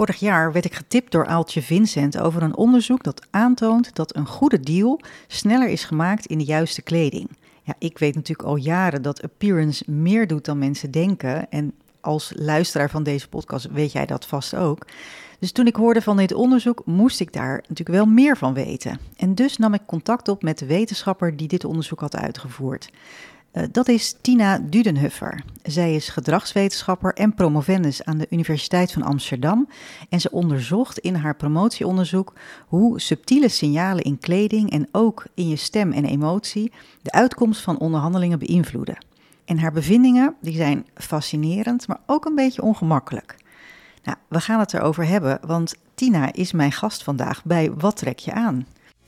Vorig jaar werd ik getipt door Aaltje Vincent over een onderzoek dat aantoont dat een goede deal sneller is gemaakt in de juiste kleding. Ja, ik weet natuurlijk al jaren dat appearance meer doet dan mensen denken. En als luisteraar van deze podcast weet jij dat vast ook. Dus toen ik hoorde van dit onderzoek, moest ik daar natuurlijk wel meer van weten. En dus nam ik contact op met de wetenschapper die dit onderzoek had uitgevoerd. Dat is Tina Dudenhöfer. Zij is gedragswetenschapper en promovendus aan de Universiteit van Amsterdam. En ze onderzocht in haar promotieonderzoek hoe subtiele signalen in kleding en ook in je stem en emotie de uitkomst van onderhandelingen beïnvloeden. En haar bevindingen die zijn fascinerend, maar ook een beetje ongemakkelijk. Nou, we gaan het erover hebben, want Tina is mijn gast vandaag bij Wat trek je aan?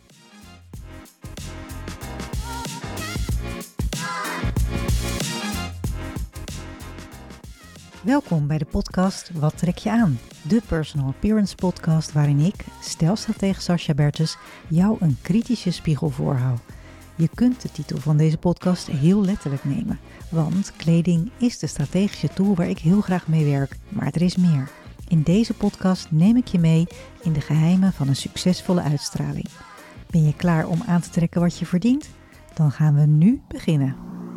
Welkom bij de podcast Wat trek je aan? De personal appearance podcast waarin ik, stijlstratege Sascha Bertens, jou een kritische spiegel voorhoud. Je kunt de titel van deze podcast heel letterlijk nemen, want kleding is de strategische tool waar ik heel graag mee werk, maar er is meer. In deze podcast neem ik je mee in de geheimen van een succesvolle uitstraling. Ben je klaar om aan te trekken wat je verdient? Dan gaan we nu beginnen.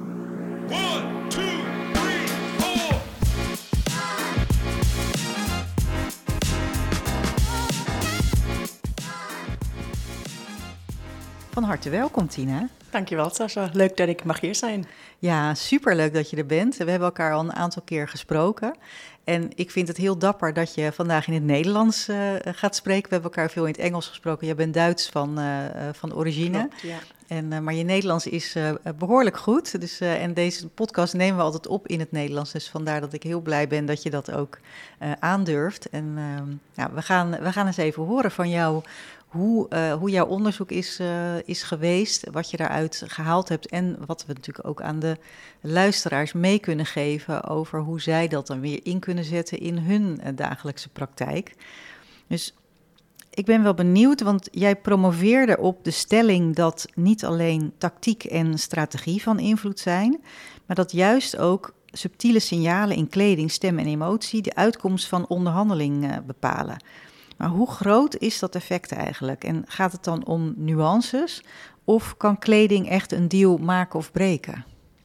Van harte welkom, Tina. Dankjewel, Sascha. Leuk dat ik mag hier zijn. Ja, superleuk dat je er bent. We hebben elkaar al een aantal keer gesproken. En ik vind het heel dapper dat je vandaag in het Nederlands gaat spreken. We hebben elkaar veel in het Engels gesproken. Jij bent Duits van origine. Klopt, ja. Maar je Nederlands is behoorlijk goed. Dus, en deze podcast nemen we altijd op in het Nederlands. Dus vandaar dat ik heel blij ben dat je dat ook aandurft. En we gaan eens even horen van jou hoe jouw onderzoek is geweest, wat je daaruit gehaald hebt en wat we natuurlijk ook aan de luisteraars mee kunnen geven over hoe zij dat dan weer in kunnen zetten in hun dagelijkse praktijk. Dus ik ben wel benieuwd, want jij promoveerde op de stelling dat niet alleen tactiek en strategie van invloed zijn, maar dat juist ook subtiele signalen in kleding, stem en emotie de uitkomst van onderhandeling bepalen. Maar hoe groot is dat effect eigenlijk? En gaat het dan om nuances of kan kleding echt een deal maken of breken?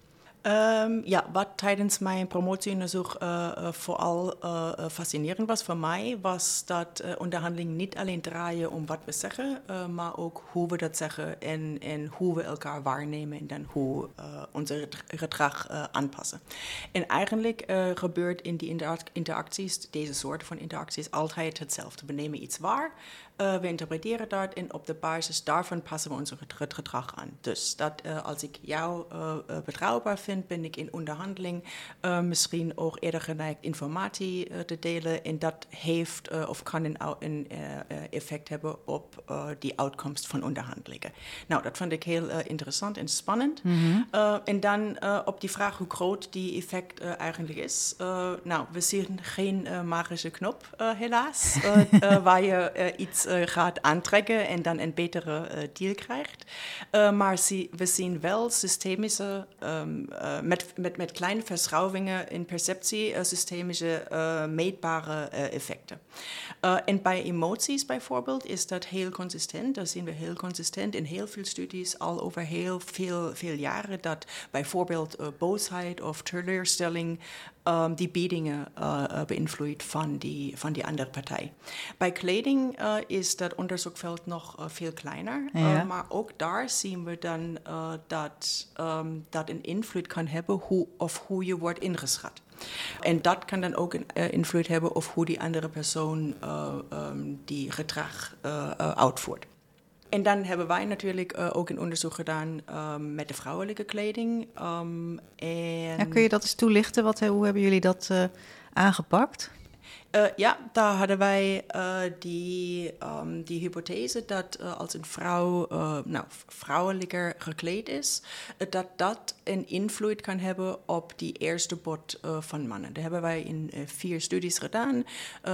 Wat tijdens mijn promotieonderzoek vooral fascinerend was voor mij, was dat onderhandelingen niet alleen draaien om wat we zeggen, maar ook hoe we dat zeggen en hoe we elkaar waarnemen en dan hoe onze gedrag aanpassen. En eigenlijk gebeurt in die interacties, deze soort van interacties, altijd hetzelfde. We nemen iets waar. We interpreteren dat en op de basis daarvan passen we ons gedrag aan. Dus dat als ik jou betrouwbaar vind, ben ik in onderhandeling misschien ook eerder geneigd informatie te delen. En dat heeft of kan een effect hebben op die uitkomst van onderhandelingen. Nou, dat vond ik heel interessant en spannend. Mm-hmm. En dan op die vraag hoe groot die effect eigenlijk is. We zien geen magische knop helaas, waar je iets gaat aantrekken en dan een betere deal krijgt. Maar we zien wel systemische, met kleine verschuivingen in perceptie, systemische meetbare effecten. En bij emoties bijvoorbeeld is dat heel consistent. Dat zien we heel consistent in heel veel studies al over heel veel jaren, dat bijvoorbeeld boosheid of teleurstelling die biedingen beïnvloedt van die andere partij. Bij kleding is dat onderzoekveld nog veel kleiner, maar ook daar zien we dan dat een invloed kan hebben hoe je wordt ingeschat. En dat kan dan ook een invloed hebben op hoe die andere persoon die gedrag uitvoert. En dan hebben wij natuurlijk ook een onderzoek gedaan met de vrouwelijke kleding. Kun je dat eens toelichten? Hoe hebben jullie dat aangepakt? Daar hadden wij die hypothese dat als een vrouw vrouwelijker gekleed is, dat een invloed kan hebben op die eerste bod van mannen. Dat hebben wij in 4 studies gedaan.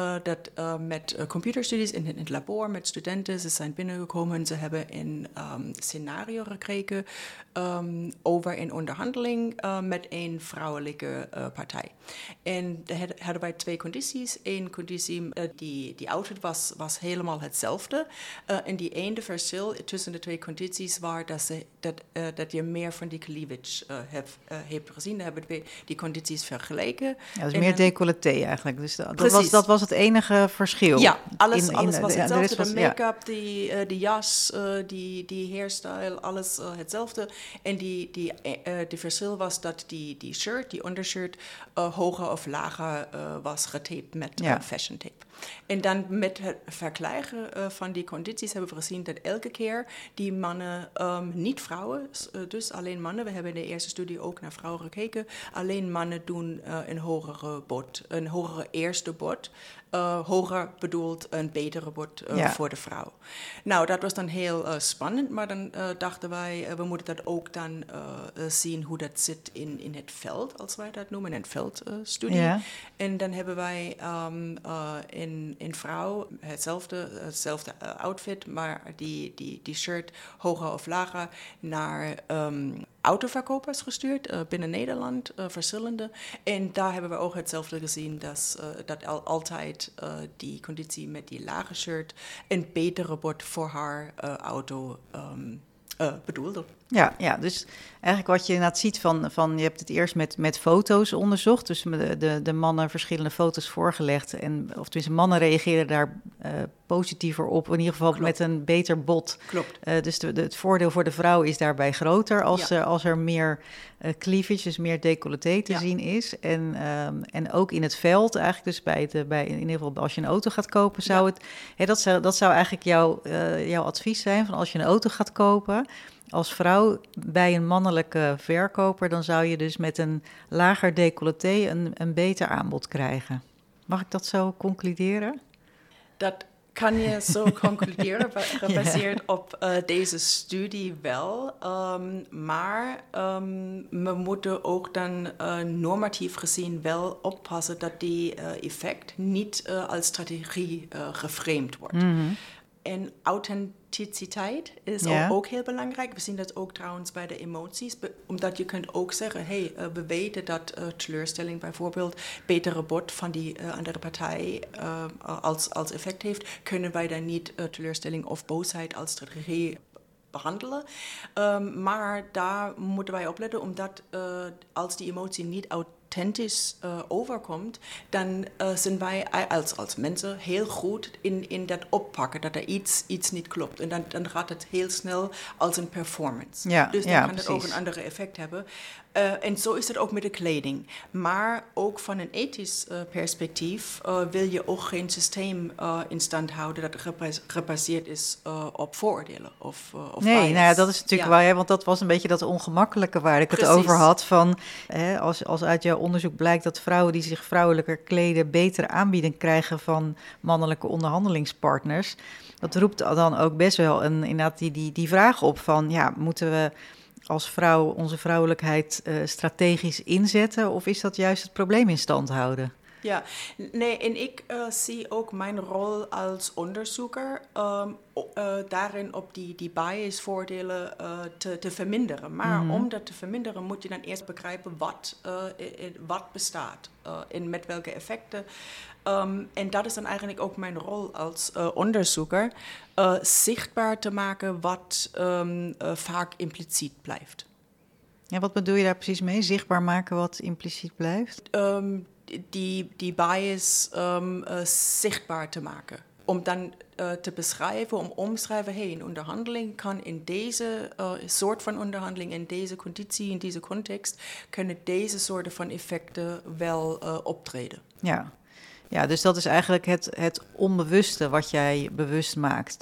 Met computerstudies in het labor met studenten. Ze zijn binnengekomen. Ze hebben een scenario gekregen over een onderhandeling met een vrouwelijke partij. En daar hadden wij 2 condities. één conditie, die outfit was helemaal hetzelfde. En die ene verschil tussen de twee condities was dat je meer van die cleavage hebt gezien. Dan hebben we die condities vergeleken. Ja, dus meer decolleté eigenlijk. Dus dat was het enige verschil. Ja, alles was hetzelfde. De make-up, de jas, die hairstyle, alles hetzelfde. En die verschil was dat die shirt, die undershirt, hoger of lager was getaped met fashion tape. En dan met het vergelijken van die condities hebben we gezien dat elke keer die mannen, niet vrouwen, dus alleen mannen, we hebben in de eerste studie ook naar vrouwen gekeken, alleen mannen doen een hogere eerste bod. Hoger bedoeld een betere bod voor de vrouw. Nou, dat was dan heel spannend, maar dan dachten wij, we moeten dat ook dan zien hoe dat zit in het veld, als wij dat noemen, in het veldstudie. Ja. En dan hebben wij in vrouw hetzelfde outfit, maar die shirt hoger of lager naar autoverkopers gestuurd binnen Nederland, verschillende. En daar hebben we ook hetzelfde gezien, dat altijd die conditie met die lage shirt een betere bod voor haar auto bedoelde. Ja, dus eigenlijk wat je inderdaad ziet van je hebt het eerst met foto's onderzocht, dus de mannen verschillende foto's voorgelegd, of tenminste mannen reageren daar positiever op, in ieder geval met een beter bod. Klopt. Dus het voordeel voor de vrouw is daarbij groter als er meer cleavage, dus meer decolleté te zien is. En ook in het veld eigenlijk, dus in ieder geval als je een auto gaat kopen, dat zou eigenlijk jouw advies zijn, van als je een auto gaat kopen als vrouw bij een mannelijke verkoper, dan zou je dus met een lager decolleté een beter aanbod krijgen. Mag ik dat zo concluderen? Dat kan je zo concluderen, gebaseerd op deze studie wel. Maar we moeten ook dan normatief gezien wel oppassen dat die effect niet als strategie geframed wordt. Mm-hmm. En authenticiteit is ook heel belangrijk. We zien dat ook trouwens bij de emoties. Omdat je kunt ook zeggen, we weten dat teleurstelling bijvoorbeeld betere bod van die andere partij als effect heeft. Kunnen wij dan niet teleurstelling of boosheid als strategie behandelen? Maar daar moeten wij op letten, omdat als die emotie niet authentisch overkomt, dan zijn wij als mensen heel goed in dat oppakken, dat er iets niet klopt. En dan gaat het heel snel als een performance. Dus dan kan het ook een andere effect hebben. En zo is het ook met de kleding. Maar ook van een ethisch perspectief wil je ook geen systeem in stand houden dat gebaseerd is op vooroordelen of nee, nou ja, dat is natuurlijk wel, want dat was een beetje dat ongemakkelijke waar ik het over had. Van, als uit jouw onderzoek blijkt dat vrouwen die zich vrouwelijker kleden betere aanbieding krijgen van mannelijke onderhandelingspartners. Dat roept dan ook best wel inderdaad die vraag op van, moeten we als vrouw onze vrouwelijkheid strategisch inzetten, of is dat juist het probleem in stand houden? Ja, nee, en ik zie ook mijn rol als onderzoeker daarin op die biasvoordelen te verminderen. Maar om dat te verminderen moet je dan eerst begrijpen wat bestaat en met welke effecten. En dat is dan eigenlijk ook mijn rol als onderzoeker, zichtbaar te maken wat vaak impliciet blijft. Ja, wat bedoel je daar precies mee? Zichtbaar maken wat impliciet blijft? Die bias zichtbaar te maken. Om dan te beschrijven, omschrijven, een onderhandeling kan in deze soort van onderhandeling, in deze conditie, in deze context, kunnen deze soorten van effecten wel optreden. Ja, dus dat is eigenlijk het onbewuste wat jij bewust maakt.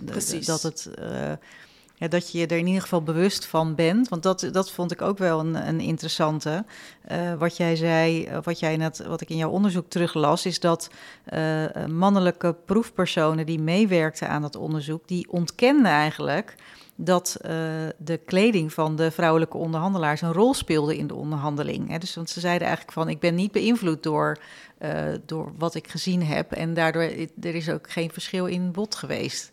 Dat je er in ieder geval bewust van bent. Want dat vond ik ook wel een interessante. Wat jij zei, wat ik in jouw onderzoek teruglas, is dat mannelijke proefpersonen die meewerkten aan dat onderzoek, die ontkenden eigenlijk dat de kleding van de vrouwelijke onderhandelaars een rol speelde in de onderhandeling. Dus, want ze zeiden eigenlijk van, ik ben niet beïnvloed door wat ik gezien heb. En daardoor er is ook geen verschil in bod geweest.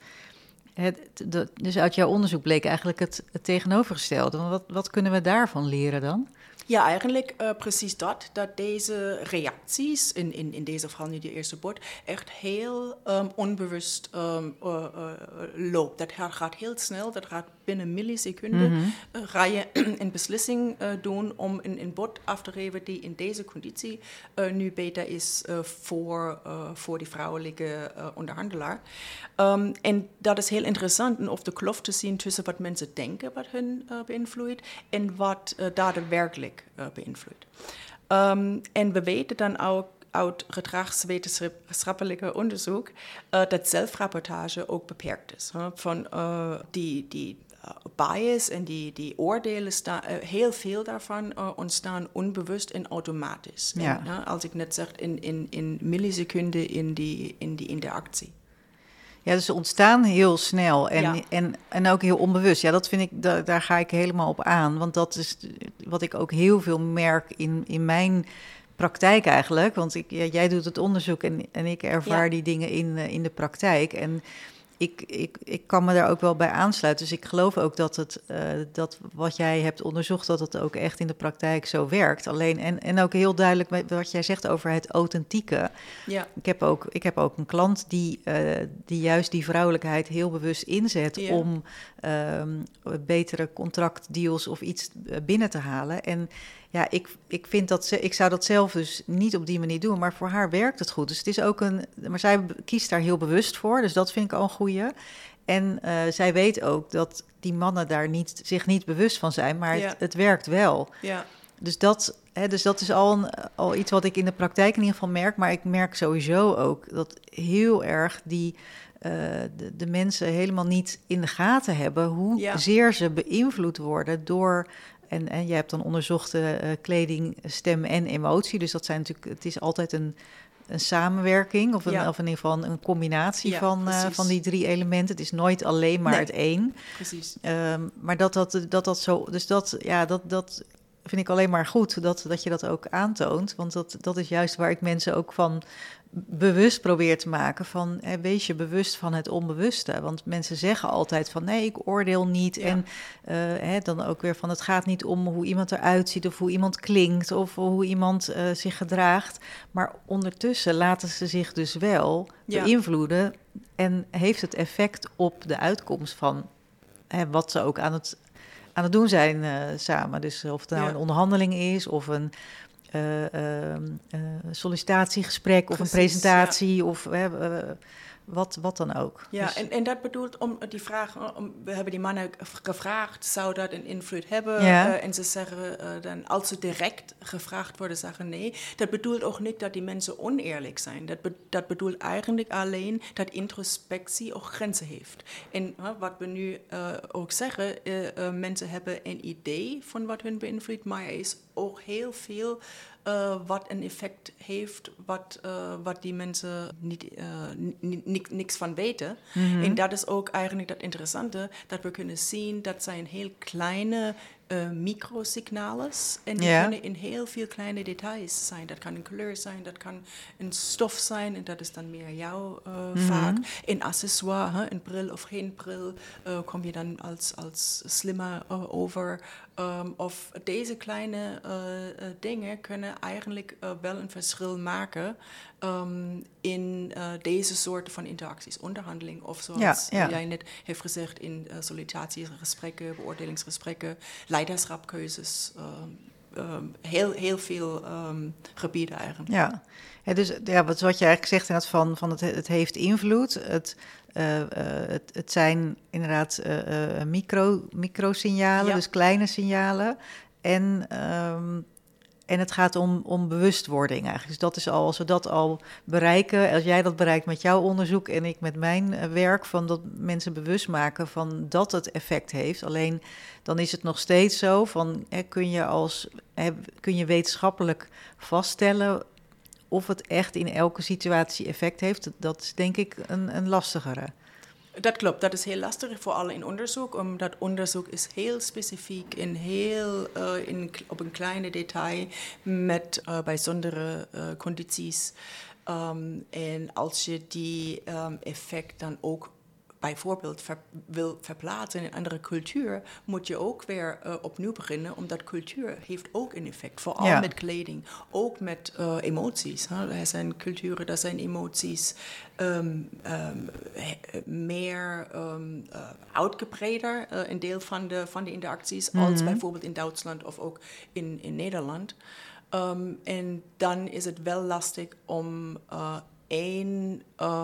Dus uit jouw onderzoek bleek eigenlijk het tegenovergestelde. Wat kunnen we daarvan leren dan? Ja, eigenlijk precies dat deze reacties, in deze geval nu de eerste bord, echt heel onbewust loopt. Dat gaat heel snel, dat gaat binnen milliseconden. Ga je een beslissing doen om een bod af te geven die in deze conditie nu beter is voor die vrouwelijke onderhandelaar. En dat is heel interessant om de kloof te zien tussen wat mensen denken wat hun beïnvloedt en wat daadwerkelijk beïnvloedt. En we weten dan ook uit gedragswetenschappelijke onderzoek dat zelfrapportage ook beperkt is. Van die bias en die oordelen, heel veel daarvan ontstaan onbewust en automatisch. Ja. En, als ik net zeg, in milliseconden in die interactie. Ja, dus ze ontstaan heel snel Ja. en ook heel onbewust. Ja, dat vind ik, daar ga ik helemaal op aan. Want dat is wat ik ook heel veel merk in mijn praktijk eigenlijk. Want jij doet het onderzoek en ik ervaar die dingen in de praktijk. En ik kan me daar ook wel bij aansluiten. Dus ik geloof ook dat wat jij hebt onderzocht, dat het ook echt in de praktijk zo werkt. Alleen, en ook heel duidelijk wat jij zegt over het authentieke. Ja. Ik heb ook een klant die juist die vrouwelijkheid heel bewust inzet om betere contractdeals of iets binnen te halen. En ja, ik vind dat ik zou dat zelf dus niet op die manier doen, maar voor haar werkt het goed. Dus het is ook maar zij kiest daar heel bewust voor, dus dat vind ik al een goeie. En zij weet ook dat die mannen daar zich niet bewust van zijn, maar het werkt wel. Ja. Dus dat is al iets wat ik in de praktijk in ieder geval merk, maar ik merk sowieso ook dat heel erg de mensen helemaal niet in de gaten hebben hoe zeer ze beïnvloed worden door. En je hebt dan onderzocht kleding, stem en emotie. Dus dat zijn natuurlijk, het is altijd een samenwerking of in ieder geval een combinatie van die 3 elementen. Het is nooit alleen maar het één. Precies. Maar dat zo, dus dat vind ik alleen maar goed dat je dat ook aantoont. Want dat is juist waar ik mensen ook van bewust probeer te maken van wees je bewust van het onbewuste. Want mensen zeggen altijd van nee, ik oordeel niet. Ja. En dan ook weer van het gaat niet om hoe iemand eruit ziet of hoe iemand klinkt of hoe iemand zich gedraagt. Maar ondertussen laten ze zich dus wel beïnvloeden en heeft het effect op de uitkomst van wat ze ook aan het doen zijn samen. Dus of het nou een onderhandeling is of een sollicitatiegesprek of een presentatie of wat dan ook. Ja, dus, en dat bedoelt om die vraag, we hebben die mannen gevraagd, zou dat een invloed hebben? En ze zeggen dan, als ze direct gevraagd worden, zeggen nee. Dat bedoelt ook niet dat die mensen oneerlijk zijn. Dat bedoelt eigenlijk alleen dat introspectie ook grenzen heeft. En wat we nu ook zeggen, mensen hebben een idee van wat hun beïnvloedt, maar er is ook heel veel wat een effect heeft, wat die mensen niks van weten. Mm-hmm. En dat is ook eigenlijk dat interessante, dat we kunnen zien, dat zijn heel kleine microsignalen en die kunnen in heel veel kleine details zijn. Dat kan een kleur zijn, dat kan een stof zijn en dat is dan meer jouw vaak. Een accessoire, een bril of geen bril, kom je dan als slimmer over. Of deze kleine dingen kunnen eigenlijk wel een verschil maken in deze soorten van interacties, onderhandeling of zoals jij net heeft gezegd in sollicitatiegesprekken, beoordelingsgesprekken, leiderschapkeuzes, heel veel gebieden eigenlijk. Ja, dus wat je eigenlijk zegt inderdaad van het heeft invloed. Het zijn inderdaad microsignalen, dus kleine signalen. En het gaat om bewustwording eigenlijk. Dus dat is al, als we dat al bereiken, als jij dat bereikt met jouw onderzoek en ik met mijn werk, van dat mensen bewust maken van dat het effect heeft. Alleen dan is het nog steeds zo van, kun je wetenschappelijk vaststellen of het echt in elke situatie effect heeft. Dat is denk ik een lastigere. Dat klopt, dat is heel lastig, vooral in onderzoek, omdat onderzoek is heel specifiek en heel op een kleine detail met bijzondere condities. En als je die effect dan ook bijvoorbeeld wil verplaatsen in een andere cultuur, moet je ook weer opnieuw beginnen, omdat cultuur heeft ook een effect. Vooral met kleding, ook met emoties. Er zijn culturen, daar zijn emoties meer uitgebreder, een deel van de interacties, als bijvoorbeeld in Duitsland of ook in Nederland. En dan is het wel lastig om één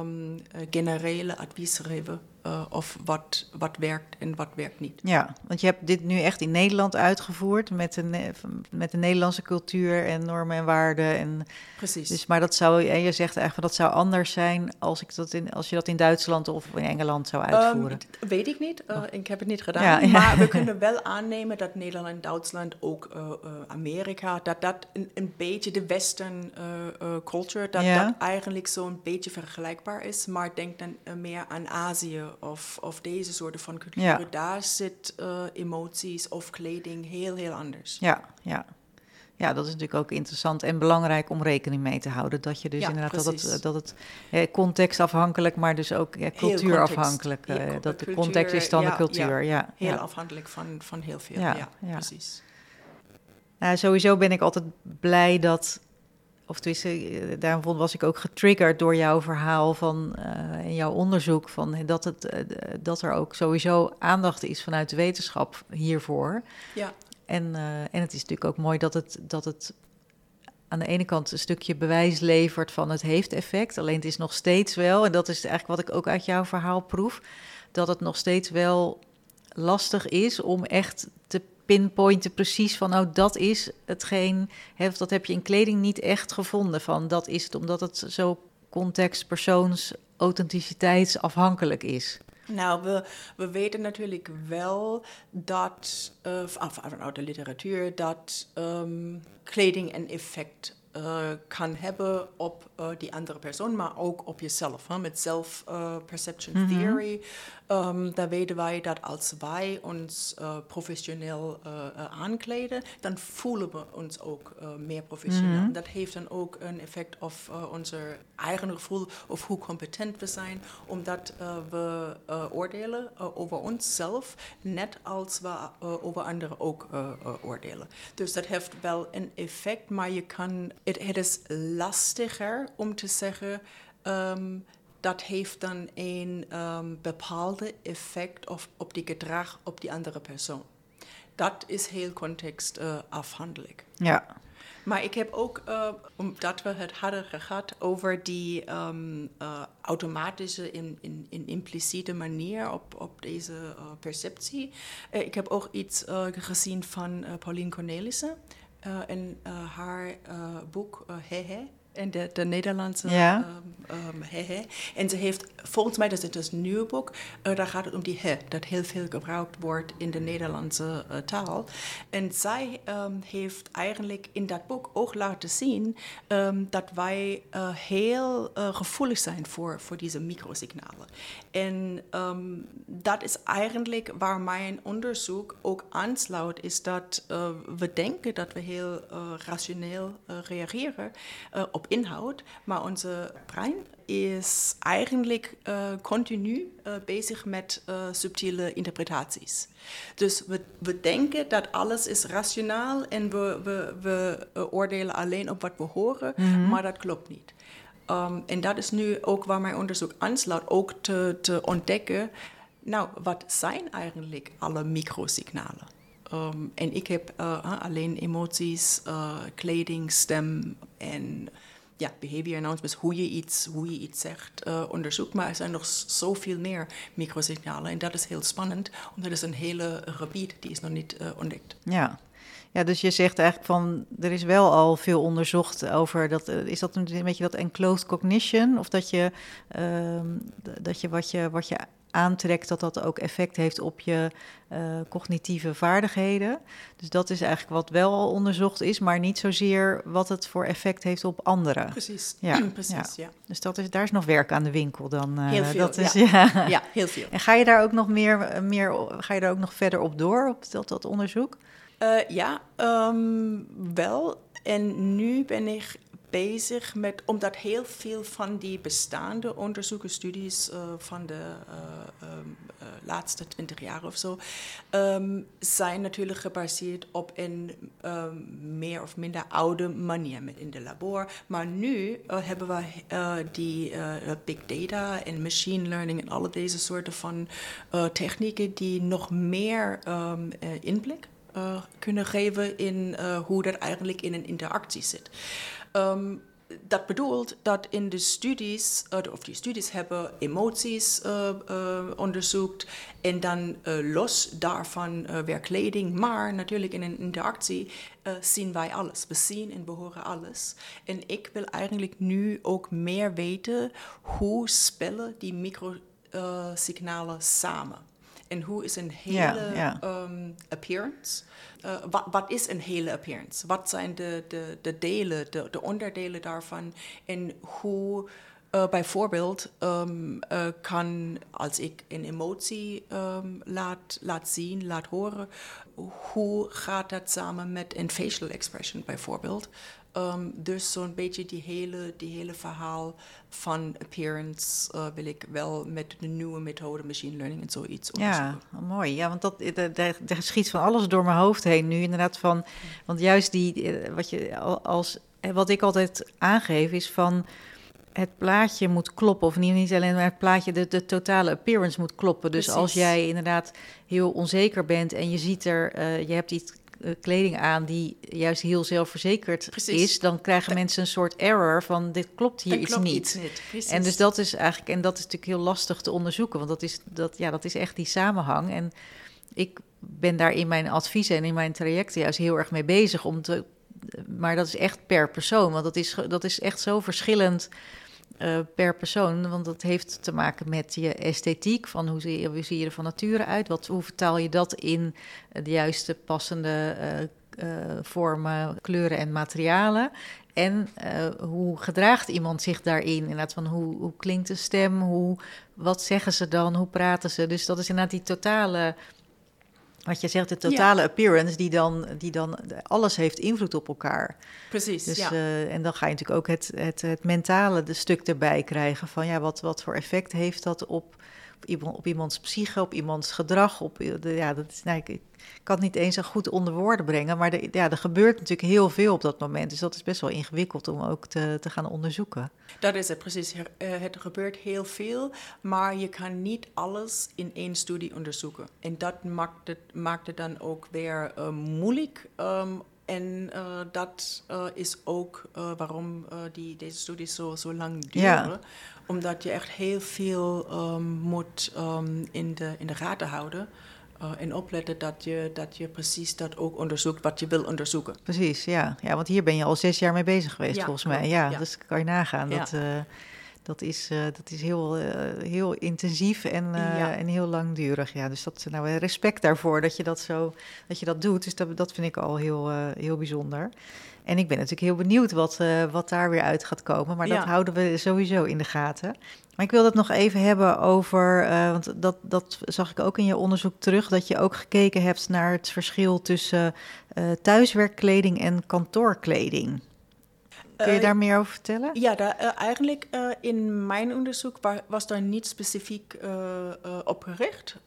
generele advies te geven of wat werkt en wat werkt niet. Ja, want je hebt dit nu echt in Nederland uitgevoerd met de Nederlandse cultuur en normen en waarden. En, precies. Dus, maar dat zou, en je zegt eigenlijk dat zou anders zijn als je dat in Duitsland of in Engeland zou uitvoeren. Weet ik niet. Ik heb het niet gedaan. Maar we kunnen wel aannemen dat Nederland, Duitsland, ook Amerika, dat een beetje de western culture, dat eigenlijk zo'n beetje vergelijkbaar is. Maar denk dan meer aan Azië of deze soorten van culturen. Ja. Daar zit emoties of kleding heel, heel anders. Ja, dat is natuurlijk ook interessant en belangrijk om rekening mee te houden. Dat je dus inderdaad dat het contextafhankelijk, maar dus ook cultuurafhankelijk. Dat de context is dan de cultuur. Heel afhankelijk van heel veel. Ja, precies. Sowieso ben ik altijd blij dat, of tenminste, daarom was ik ook getriggerd door jouw verhaal en jouw onderzoek van dat er ook sowieso aandacht is vanuit de wetenschap hiervoor. Ja. En het is natuurlijk ook mooi dat het aan de ene kant een stukje bewijs levert van het heeft effect. Alleen het is nog steeds wel, en dat is eigenlijk wat ik ook uit jouw verhaal proef, dat het nog steeds wel lastig is om echt te pinpointen precies van, dat is hetgeen, dat heb je in kleding niet echt gevonden van, dat is het, omdat het zo context, persoons, authenticiteitsafhankelijk is. Nou, we weten natuurlijk wel dat, vanuit de literatuur, dat kleding een effect kan hebben op die andere persoon, maar ook op jezelf. Met self-perception theory, daar weten wij dat als wij ons professioneel aankleden, dan voelen we ons ook meer professioneel. Dat heeft dan ook een effect op ons eigen gevoel of hoe competent we zijn, omdat we oordelen over onszelf, net als we over anderen ook oordelen. Dus dat heeft wel een effect, maar het is lastiger om te zeggen, dat heeft dan een bepaalde effect op die gedrag op die andere persoon. Dat is heel contextafhankelijk. Ja. Maar ik heb ook, omdat we het hadden gehad over die automatische en impliciete manier op deze perceptie. Ik heb ook iets gezien van Pauline Cornelissen in haar boek Hehe. En de Nederlandse he. En ze heeft, volgens mij, dat is het een nieuw boek, daar gaat het om die he, dat heel veel gebruikt wordt in de Nederlandse taal. En zij heeft eigenlijk in dat boek ook laten zien dat wij heel gevoelig zijn voor deze microsignalen. En dat is eigenlijk waar mijn onderzoek ook aansluit, is dat we denken dat we heel rationeel reageren op inhoud, maar onze brein is eigenlijk continu bezig met subtiele interpretaties. Dus we denken dat alles is rationaal en we oordelen alleen op wat we horen, maar dat klopt niet. En dat is nu ook waar mijn onderzoek aansluit, ook te ontdekken, nou, wat zijn eigenlijk alle microsignalen? En ik heb alleen emoties, kleding, stem en behavior announcements, hoe je iets zegt, onderzoek. Maar er zijn nog zoveel meer microsignalen. En dat is heel spannend, omdat het is een hele gebied die is nog niet ontdekt. Ja, dus je zegt eigenlijk van, er is wel al veel onderzocht over, is dat een beetje dat enclosed cognition? Of dat je wat je aantrekt, dat ook effect heeft op je cognitieve vaardigheden. Dus dat is eigenlijk wat wel al onderzocht is, maar niet zozeer wat het voor effect heeft op anderen. Precies, precies. Dus daar is nog werk aan de winkel dan. Heel veel, dat is, ja, heel veel. En ga je daar ook nog ga je daar ook nog verder op door, op dat onderzoek? Wel. En nu ben ik bezig met, omdat heel veel van die bestaande onderzoeken, studies van de laatste 20 jaar of zo, zijn natuurlijk gebaseerd op een meer of minder oude manier met in de labor. Maar nu hebben we die big data en machine learning en alle deze soorten van technieken die nog meer inblik kunnen geven in hoe dat eigenlijk in een interactie zit. Dat bedoelt dat in de studies, of die studies hebben emoties onderzoekt en dan los daarvan weer kleding. Maar natuurlijk in een interactie zien wij alles. We zien en behoren alles. En ik wil eigenlijk nu ook meer weten hoe spelen die microsignalen samen. En hoe is een hele appearance? Wat is een hele appearance? Wat zijn de delen, de onderdelen daarvan? En hoe bijvoorbeeld kan, als ik een emotie laat zien, laat horen, hoe gaat dat samen met een facial expression bijvoorbeeld? Dus zo'n beetje die hele verhaal van appearance wil ik wel met de nieuwe methode machine learning en zoiets onderzoeken. Ja, mooi. Ja, want er schiet van alles door mijn hoofd heen nu inderdaad van, want juist wat ik altijd aangeef is van het plaatje moet kloppen, of niet alleen maar het plaatje, de totale appearance moet kloppen. Dus Precies. Als jij inderdaad heel onzeker bent en je ziet je hebt iets kleding aan die juist heel zelfverzekerd is, dan krijgen mensen een soort error van dit klopt hier iets niet. En dus dat is eigenlijk, en dat is natuurlijk heel lastig te onderzoeken, want dat is echt die samenhang. En ik ben daar in mijn adviezen en in mijn trajecten juist heel erg mee bezig maar dat is echt per persoon, want dat is echt zo verschillend per persoon, want dat heeft te maken met je esthetiek, van hoe zie je er van nature uit, hoe vertaal je dat in de juiste passende vormen, kleuren en materialen. En hoe gedraagt iemand zich daarin? Inderdaad, van hoe klinkt de stem, wat zeggen ze dan, hoe praten ze? Dus dat is inderdaad die totale, wat je zegt, de totale appearance, die dan alles heeft invloed op elkaar. Precies, dus, en dan ga je natuurlijk ook het mentale stuk erbij krijgen van wat voor effect heeft dat op iemands psyche, op iemands gedrag. Ik kan het niet eens zo goed onder woorden brengen, maar er gebeurt natuurlijk heel veel op dat moment. Dus dat is best wel ingewikkeld om ook te gaan onderzoeken. Dat is het, precies. Het gebeurt heel veel, maar je kan niet alles in één studie onderzoeken. En dat maakt het dan ook weer moeilijk. En dat is ook waarom deze studies zo lang duren. Ja. Omdat je echt heel veel moet in de gaten houden. En opletten dat je precies dat ook onderzoekt wat je wil onderzoeken. Precies, ja. Ja, want hier ben je al 6 jaar mee bezig geweest, volgens mij. Ja, dus kan je nagaan. Ja. Dat is heel intensief en heel langdurig. Ja, dus respect daarvoor dat je dat doet. Dus dat vind ik al heel bijzonder. En ik ben natuurlijk heel benieuwd wat daar weer uit gaat komen. Maar dat houden we sowieso in de gaten. Maar ik wil het nog even hebben over, want dat zag ik ook in je onderzoek terug, dat je ook gekeken hebt naar het verschil tussen thuiswerkkleding en kantoorkleding. Kun je daar meer over vertellen? Ja, eigenlijk in mijn onderzoek was daar niet specifiek op gericht.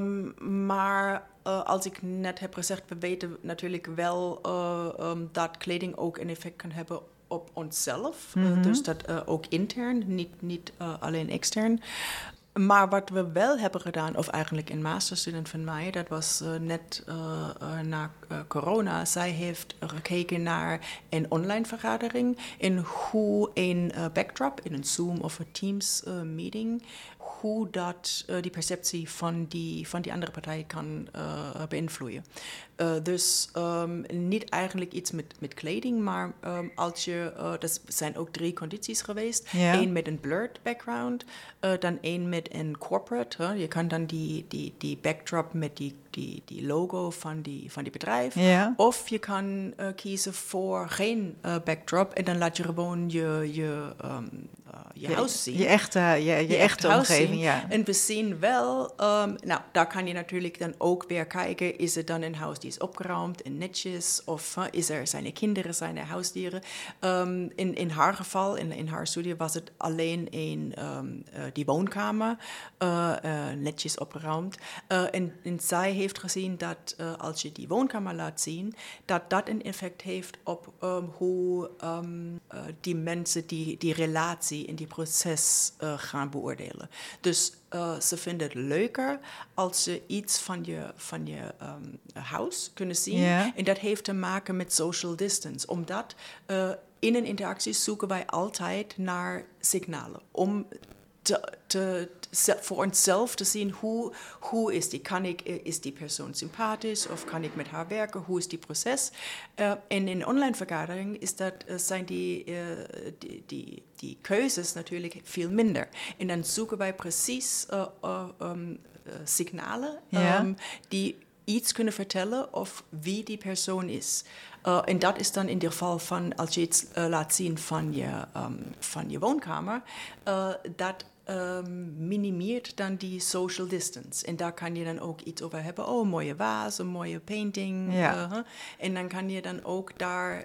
Maar als ik net heb gezegd, we weten natuurlijk wel dat kleding ook een effect kan hebben op onszelf. Mm-hmm. Dus dat ook intern, niet alleen extern. Maar wat we wel hebben gedaan, of eigenlijk een masterstudent van mij, dat was net na corona. Zij heeft gekeken naar een online vergadering en hoe een backdrop in een Zoom of een Teams meeting, hoe dat die perceptie van die andere partij kan beïnvloeden. Dus niet eigenlijk iets met kleding, maar als je, dat zijn ook 3 condities geweest. Ja. 1 met een blurred background, dan 1 met een corporate. Je kan dan die backdrop met die logo van die bedrijf. Ja. Of je kan kiezen voor geen backdrop en dan laat je gewoon je je huis zien. Je echte omgeving, zien. ja. En we zien wel, daar kan je natuurlijk dan ook weer kijken, is het dan een huis die is opgeruimd en netjes, of zijn er kinderen, zijn er huisdieren. In haar geval, in haar studie, was het alleen die woonkamer, netjes opgeruimd. En zij heeft gezien dat als je die woonkamer laat zien, dat een effect heeft op hoe die mensen die relatie in die proces gaan beoordelen. Dus ze vinden het leuker als ze iets van je huis kunnen zien. Ja. En dat heeft te maken met social distance. Omdat in een interactie zoeken wij altijd naar signalen. Om voor onszelf te zien hoe is die. Is die persoon sympathisch of kan ik met haar werken? Hoe is die proces? En in online vergadering zijn die keuzes natuurlijk veel minder. En dan zoeken wij precies signalen die iets kunnen vertellen of wie die persoon is. En dat is dan in dit geval van, als je iets laat zien van je woonkamer, dat minimeert dan die social distance. En daar kan je dan ook iets over hebben. Oh, mooie vaas, een mooie painting. Ja. En dan kan je dan ook daar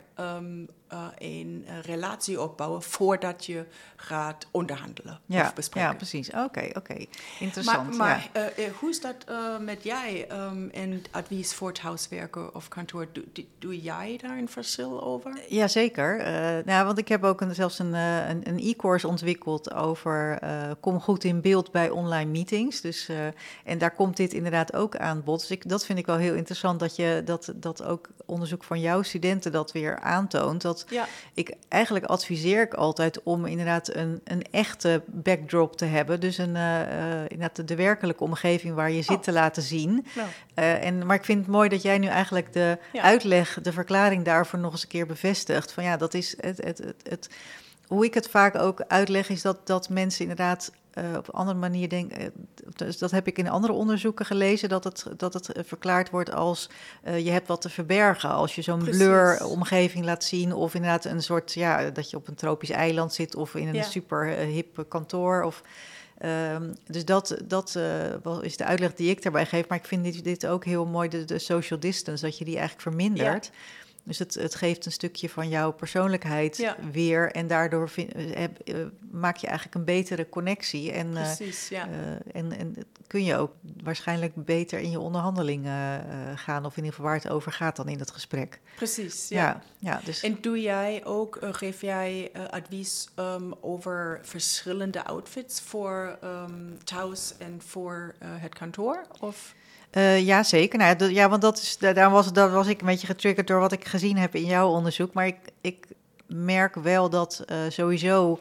een relatie opbouwen voordat je gaat onderhandelen of bespreken. Ja, precies. Oké. Interessant. Maar hoe is dat met jij en advies voor het huiswerken of kantoor? Doe jij daar een verschil over? Jazeker. Want ik heb ook zelfs een e-course ontwikkeld over kom goed in beeld bij online meetings. Dus, en daar komt dit inderdaad ook aan bod. Dus dat vind ik wel heel interessant dat ook onderzoek van jouw studenten dat weer aantoont. Ik adviseer ik altijd om inderdaad een echte backdrop te hebben. Dus inderdaad de werkelijke omgeving waar je zit te laten zien. Maar ik vind het mooi dat jij nu eigenlijk de uitleg, de verklaring daarvoor nog eens een keer bevestigt. Van ja, dat is het hoe ik het vaak ook uitleg is dat mensen inderdaad op een andere manier denken. Dus dat heb ik in andere onderzoeken gelezen, dat het verklaard wordt als je hebt wat te verbergen. Als je zo'n blur-omgeving laat zien of inderdaad een soort, dat je op een tropisch eiland zit of in een super hip kantoor. Dus dat is de uitleg die ik daarbij geef. Maar ik vind dit ook heel mooi, de social distance, dat je die eigenlijk vermindert. Ja. Dus het geeft een stukje van jouw persoonlijkheid weer. En daardoor maak je eigenlijk een betere connectie. En, precies, en kun je ook waarschijnlijk beter in je onderhandelingen gaan. Of in ieder geval waar het over gaat dan in het gesprek. Precies, ja. Dus. En geef jij advies over verschillende outfits voor thuis en voor het kantoor? Of... Ja, zeker. Want daar was ik een beetje getriggerd door wat ik gezien heb in jouw onderzoek. Maar ik merk wel dat sowieso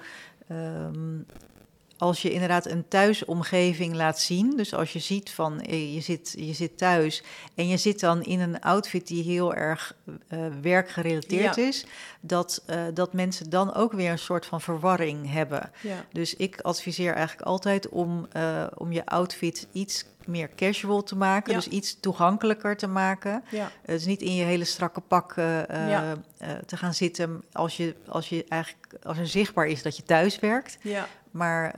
als je inderdaad een thuisomgeving laat zien. Dus als je ziet van je zit thuis en je zit dan in een outfit die heel erg werkgerelateerd is. Dat mensen dan ook weer een soort van verwarring hebben. Ja. Dus ik adviseer eigenlijk altijd om je outfit iets meer casual te maken, dus iets toegankelijker te maken. Ja. Dus niet in je hele strakke pak te gaan zitten als er zichtbaar is dat je thuis werkt. Ja. Maar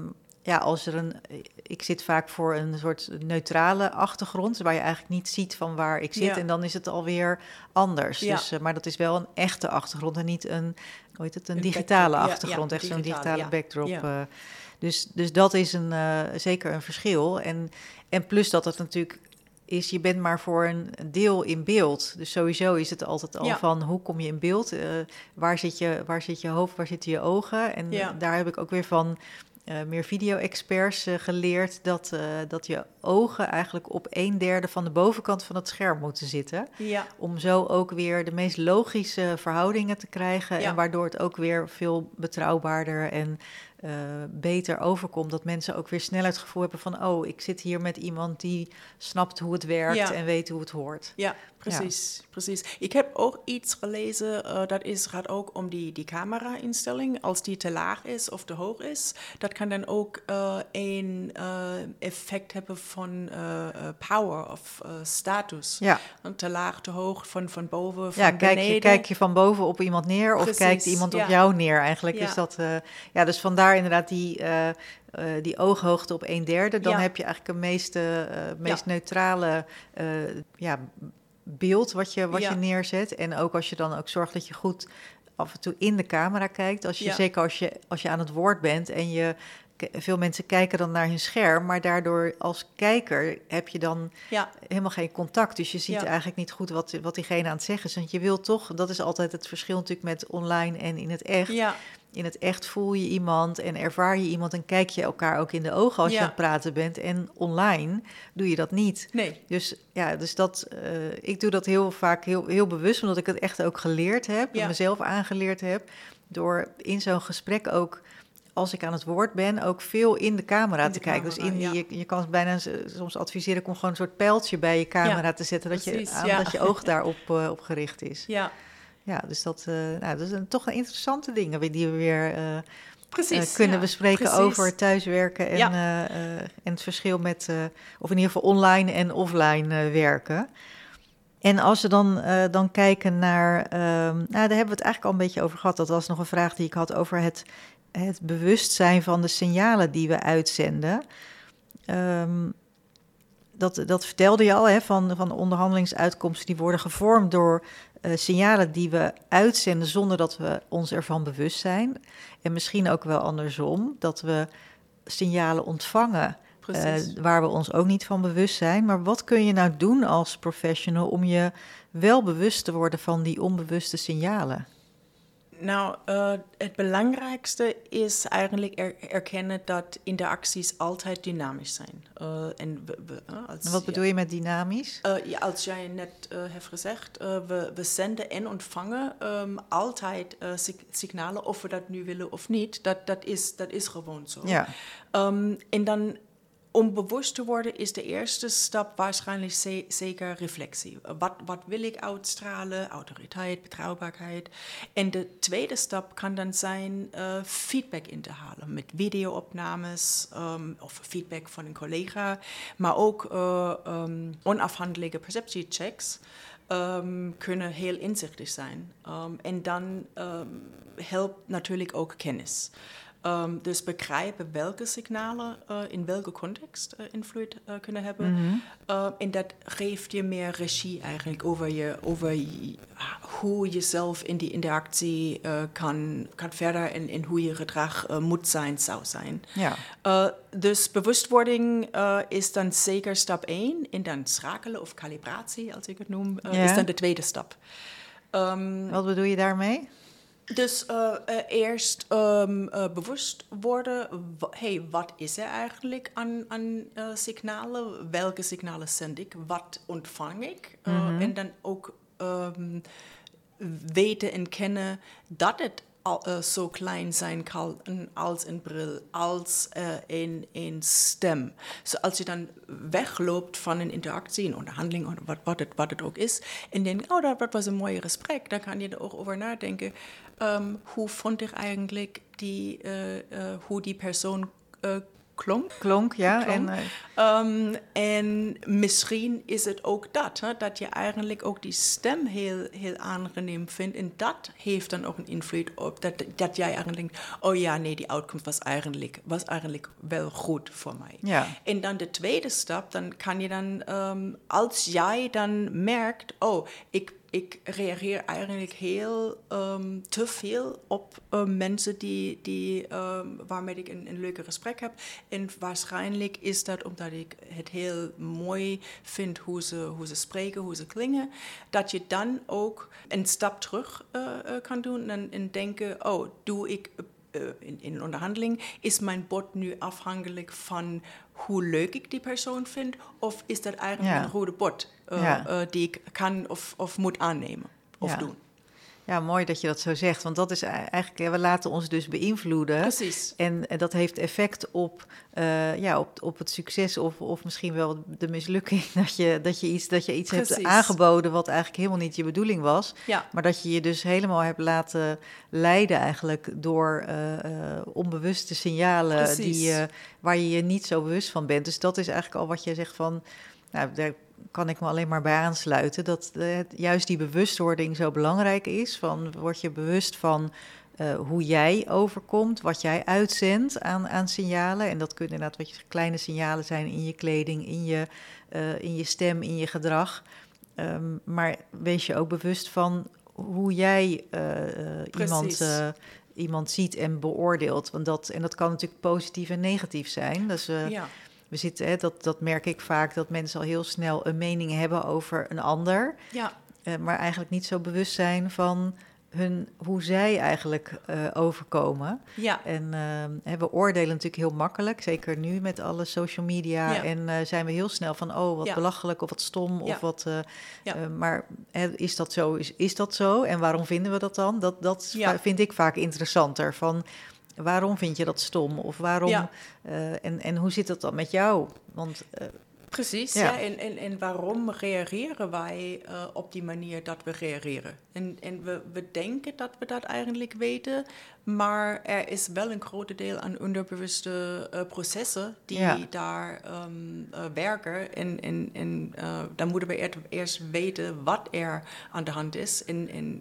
ik zit vaak voor een soort neutrale achtergrond, waar je eigenlijk niet ziet van waar ik zit, en dan is het alweer anders. Ja. Dus, maar dat is wel een echte achtergrond en niet een digitale achtergrond, echt zo'n digitale backdrop. Ja. Dus dat is zeker een verschil. En plus dat het natuurlijk is, je bent maar voor een deel in beeld. Dus sowieso is het altijd al van, hoe kom je in beeld? Waar zit je hoofd, waar zitten je ogen? En daar heb ik ook weer van meer video-experts geleerd dat je ogen eigenlijk op 1/3 van de bovenkant van het scherm moeten zitten. Ja. Om zo ook weer de meest logische verhoudingen te krijgen. Ja. En waardoor het ook weer veel betrouwbaarder en beter overkomt. Dat mensen ook weer sneller het gevoel hebben van... oh, ik zit hier met iemand die snapt hoe het werkt en weet hoe het hoort. Ja, precies. Ik heb ook iets gelezen, gaat ook om die camera-instelling. Als die te laag is of te hoog is, dat kan dan ook een effect hebben van power of status. Ja. Te laag, te hoog, van boven, van beneden. Kijk je van boven op iemand neer of kijkt iemand op jou neer? Eigenlijk is dat... dus vandaar inderdaad die ooghoogte op 1/3. Dan heb je eigenlijk een meest neutrale beeld wat je neerzet. En ook als je dan ook zorgt dat je goed af en toe in de camera kijkt. Zeker als je aan het woord bent en veel mensen kijken dan naar hun scherm, maar daardoor als kijker heb je dan helemaal geen contact. Dus je ziet eigenlijk niet goed wat diegene aan het zeggen is. Want je wil toch, dat is altijd het verschil natuurlijk met online en in het echt. Ja. In het echt voel je iemand en ervaar je iemand en kijk je elkaar ook in de ogen als je aan het praten bent. En online doe je dat niet. Nee. Dus dat, ik doe dat heel vaak heel bewust, omdat ik het echt ook geleerd heb, mezelf aangeleerd heb, door in zo'n gesprek ook, als ik aan het woord ben, ook veel in de camera te kijken. Dus je kan het bijna soms adviseren om gewoon een soort pijltje bij je camera te zetten, dat je oog daarop op gericht is. Ja. Ja, dus dat is toch een interessante dingen die we weer kunnen bespreken over thuiswerken en het verschil met, of in ieder geval online en offline werken. En als we dan kijken naar, daar hebben we het eigenlijk al een beetje over gehad. Dat was nog een vraag die ik had over het bewustzijn van de signalen die we uitzenden. Dat vertelde je al, van onderhandelingsuitkomsten die worden gevormd door signalen die we uitzenden zonder dat we ons ervan bewust zijn. En misschien ook wel andersom, dat we signalen ontvangen waar we ons ook niet van bewust zijn. Maar wat kun je nou doen als professional om je wel bewust te worden van die onbewuste signalen? Nou, het belangrijkste is eigenlijk erkennen dat interacties altijd dynamisch zijn. Wat bedoel je met dynamisch? Als jij net hebt gezegd, we zenden en ontvangen altijd signalen, of we dat nu willen of niet. Dat is gewoon zo. Ja. En dan, om bewust te worden, is de eerste stap waarschijnlijk zeker reflectie. Wat wil ik uitstralen? Autoriteit, betrouwbaarheid. En de tweede stap kan dan zijn feedback in te halen met videoopnames of feedback van een collega, maar ook onafhankelijke perceptiechecks kunnen heel inzichtig zijn. En dan helpt natuurlijk ook kennis. Dus begrijpen welke signalen in welke context invloed kunnen hebben. Mm-hmm. En dat geeft je meer regie eigenlijk over hoe je zelf in die interactie kan verder en hoe je gedrag moet zijn, zou zijn. Ja. Dus bewustwording is dan zeker stap 1. En dan schakelen of calibratie, als ik het noem, is dan de tweede stap. Wat bedoel je daarmee? Dus eerst bewust worden, wat is er eigenlijk aan signalen? Welke signalen zend ik? Wat ontvang ik? Mm-hmm. En dan ook weten en kennen dat het zo klein zijn kan als een bril, als een stem. Dus als je dan wegloopt van een interactie, een onderhandeling, of wat het ook is, en denkt, dat was een mooi gesprek, dan kan je er ook over nadenken, hoe vond ik eigenlijk hoe die persoon klonk. En misschien is het ook dat je eigenlijk ook die stem heel, heel aangenaam vindt. En dat heeft dan ook een invloed op dat jij eigenlijk denkt, die outcome was eigenlijk wel goed voor mij. Ja. En dan de tweede stap, dan kan je dan, als jij dan merkt, ik reageer eigenlijk heel te veel op mensen waarmee ik een leuke gesprek heb. En waarschijnlijk is dat omdat ik het heel mooi vind hoe ze spreken, hoe ze klingen. Dat je dan ook een stap terug kan doen en denken, doe ik in een onderhandeling, is mijn bod nu afhankelijk van hoe leuk ik die persoon vind, of is dat eigenlijk een rode bod die ik kan of moet aannemen of doen? Ja, mooi dat je dat zo zegt. Want dat is eigenlijk, we laten ons dus beïnvloeden. Precies. En dat heeft effect op, op het succes of misschien wel de mislukking. Dat je iets hebt aangeboden wat eigenlijk helemaal niet je bedoeling was. Ja. Maar dat je je dus helemaal hebt laten leiden eigenlijk door onbewuste signalen waar je je niet zo bewust van bent. Dus dat is eigenlijk al wat je zegt van, nou, daar kan ik me alleen maar bij aansluiten, dat juist die bewustwording zo belangrijk is. Van, word je bewust van hoe jij overkomt, wat jij uitzendt aan signalen. En dat kunnen inderdaad wat je kleine signalen zijn in je kleding, in je stem, in je gedrag. Maar wees je ook bewust van hoe jij iemand ziet en beoordeelt. Want dat kan natuurlijk positief en negatief zijn. Dus we zitten, dat merk ik vaak, dat mensen al heel snel een mening hebben over een ander. Ja. Maar eigenlijk niet zo bewust zijn van hoe zij eigenlijk overkomen. Ja. En we oordelen natuurlijk heel makkelijk, zeker nu met alle social media. Ja. En zijn we heel snel van, wat belachelijk of wat stom. Of wat, maar is dat zo? Is dat zo? En waarom vinden we dat dan? Dat vind ik vaak interessanter. Van, waarom vind je dat stom? Of waarom? Ja. En hoe zit dat dan met jou? Want precies, ja. En waarom reageren wij op die manier dat we reageren? En we denken dat we dat eigenlijk weten, maar er is wel een groot deel aan onderbewuste processen die daar werken. En dan moeten we eerst weten wat er aan de hand is. En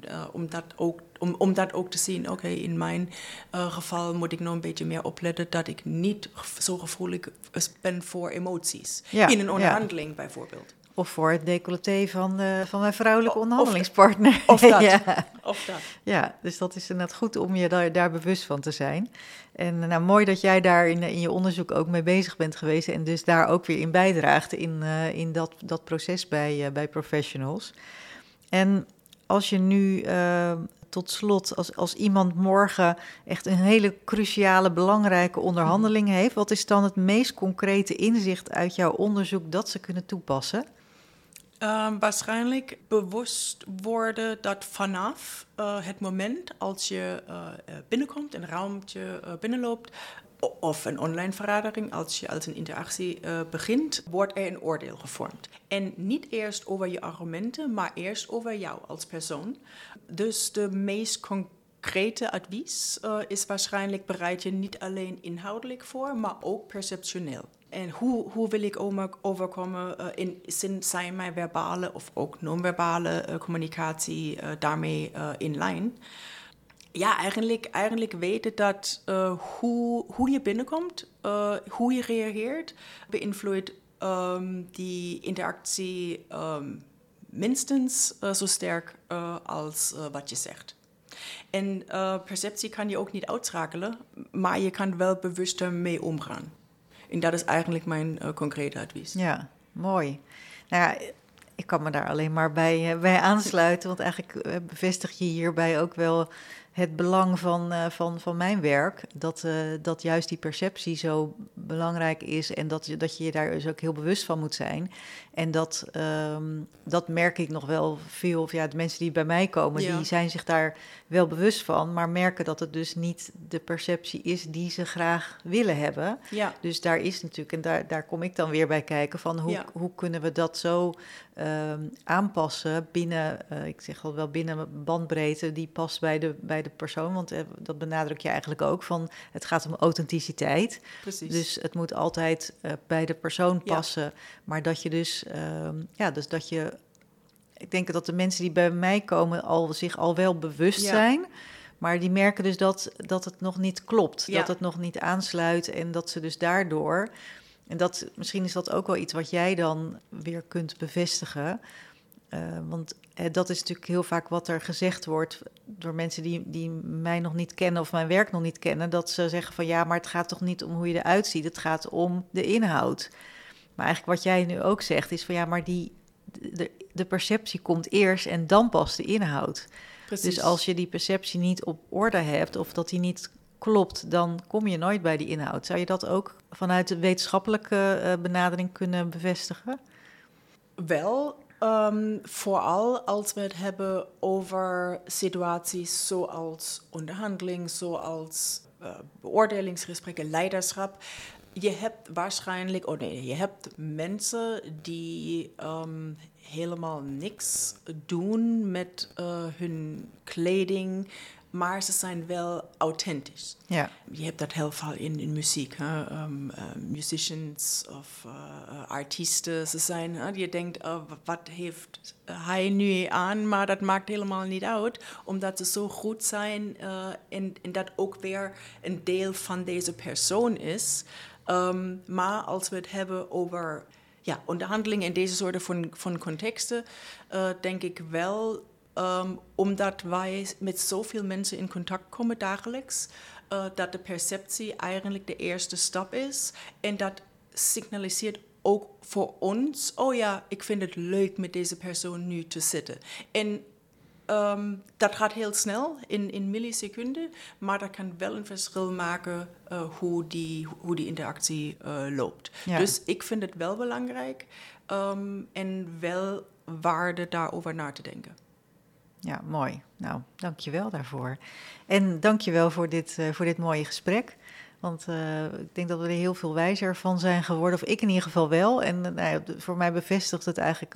om dat ook te zien, oké, in mijn geval moet ik nog een beetje meer opletten dat ik niet zo gevoelig ben voor emoties. Ja, in een onderhandeling bijvoorbeeld. Of voor het decolleté van mijn vrouwelijke onderhandelingspartner. Of dat. Ja, dus dat is inderdaad goed om je daar bewust van te zijn. En nou, mooi dat jij daar in je onderzoek ook mee bezig bent geweest en dus daar ook weer in bijdraagt in dat proces bij professionals. En als je nu tot slot, als iemand morgen echt een hele cruciale, belangrijke onderhandeling heeft, wat is dan het meest concrete inzicht uit jouw onderzoek dat ze kunnen toepassen? Waarschijnlijk bewust worden dat vanaf het moment als je binnenkomt, een ruimte binnenloopt, of een online vergadering, als je als een interactie begint, wordt er een oordeel gevormd. En niet eerst over je argumenten, maar eerst over jou als persoon. Dus de meest concrete advies is waarschijnlijk bereid je niet alleen inhoudelijk voor, maar ook perceptioneel. En hoe wil ik overkomen? Zijn mijn verbale of ook non-verbale communicatie daarmee in lijn? Ja, eigenlijk weten dat hoe je binnenkomt, hoe je reageert, beïnvloedt die interactie minstens zo sterk als wat je zegt. En perceptie kan je ook niet uitschakelen, maar je kan wel bewuster mee omgaan. En dat is eigenlijk mijn concrete advies. Ja, mooi. Nou ja, ik kan me daar alleen maar bij aansluiten, want eigenlijk bevestig je hierbij ook wel het belang van mijn werk, dat juist die perceptie zo belangrijk is en dat je je daar dus ook heel bewust van moet zijn. En dat merk ik nog wel veel. Of de mensen die bij mij komen, die zijn zich daar wel bewust van, maar merken dat het dus niet de perceptie is die ze graag willen hebben. Ja. Dus daar is natuurlijk, en daar kom ik dan weer bij kijken, van hoe kunnen we dat zo aanpassen binnen, ik zeg al wel binnen bandbreedte, die past bij de persoon, want dat benadruk je eigenlijk ook, van het gaat om authenticiteit. Precies. Dus het moet altijd bij de persoon passen, maar dat je dus dat je, ik denk dat de mensen die bij mij komen zich al wel bewust zijn, maar die merken dus dat het nog niet klopt, dat het nog niet aansluit en dat ze dus daardoor, en misschien is dat ook wel iets wat jij dan weer kunt bevestigen, want dat is natuurlijk heel vaak wat er gezegd wordt door mensen die mij nog niet kennen of mijn werk nog niet kennen, dat ze zeggen van maar het gaat toch niet om hoe je eruit ziet, het gaat om de inhoud. Maar eigenlijk wat jij nu ook zegt is van maar de perceptie komt eerst en dan pas de inhoud. Precies. Dus als je die perceptie niet op orde hebt of dat die niet klopt, dan kom je nooit bij die inhoud. Zou je dat ook vanuit de wetenschappelijke benadering kunnen bevestigen? Wel, Vooral als we het hebben over situaties zoals onderhandeling, zoals beoordelingsgesprekken, leiderschap. Je hebt waarschijnlijk, je hebt mensen die helemaal niks doen met hun kleding, maar ze zijn wel authentisch. Ja. Je hebt dat heel veel in muziek. Musicians of artiesten, ze zijn, je denkt, wat heeft hij nu aan, maar dat maakt helemaal niet uit, omdat ze zo goed zijn en dat ook weer een deel van deze persoon is. Maar als we het hebben over onderhandelingen en deze soorten van contexten, denk ik wel, omdat wij met zoveel mensen in contact komen dagelijks, dat de perceptie eigenlijk de eerste stap is. En dat signaliseert ook voor ons, ik vind het leuk met deze persoon nu te zitten. En dat gaat heel snel, in milliseconden, maar dat kan wel een verschil maken hoe die interactie loopt. Ja. Dus ik vind het wel belangrijk en wel waarde daarover na te denken. Ja, mooi. Nou, dank je wel daarvoor. En dank je wel voor dit mooie gesprek. Want ik denk dat we er heel veel wijzer van zijn geworden. Of ik in ieder geval wel. En voor mij bevestigt het eigenlijk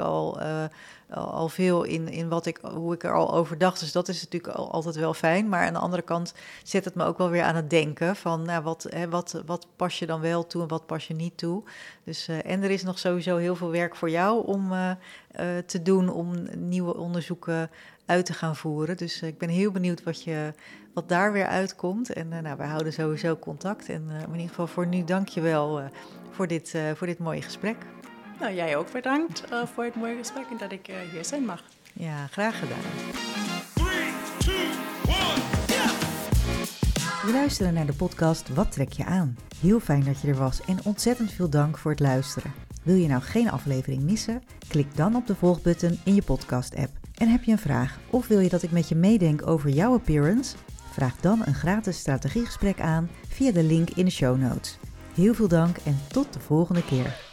al veel in hoe ik er al over dacht. Dus dat is natuurlijk altijd wel fijn. Maar aan de andere kant zet het me ook wel weer aan het denken. Van wat pas je dan wel toe en wat pas je niet toe. Dus, en er is nog sowieso heel veel werk voor jou om te doen. Om nieuwe onderzoeken uit te gaan voeren. Dus ik ben heel benieuwd wat daar weer uitkomt. En wij houden sowieso contact. En in ieder geval voor nu dank je wel voor dit mooie gesprek. Nou, jij ook bedankt voor het mooie gesprek en dat ik hier zijn mag. Ja, graag gedaan. 3, 2, 1, yeah! We luisteren naar de podcast Wat trek je aan? Heel fijn dat je er was en ontzettend veel dank voor het luisteren. Wil je nou geen aflevering missen? Klik dan op de volgbutton in je podcast-app. En heb je een vraag of wil je dat ik met je meedenk over jouw appearance? Vraag dan een gratis strategiegesprek aan via de link in de show notes. Heel veel dank en tot de volgende keer.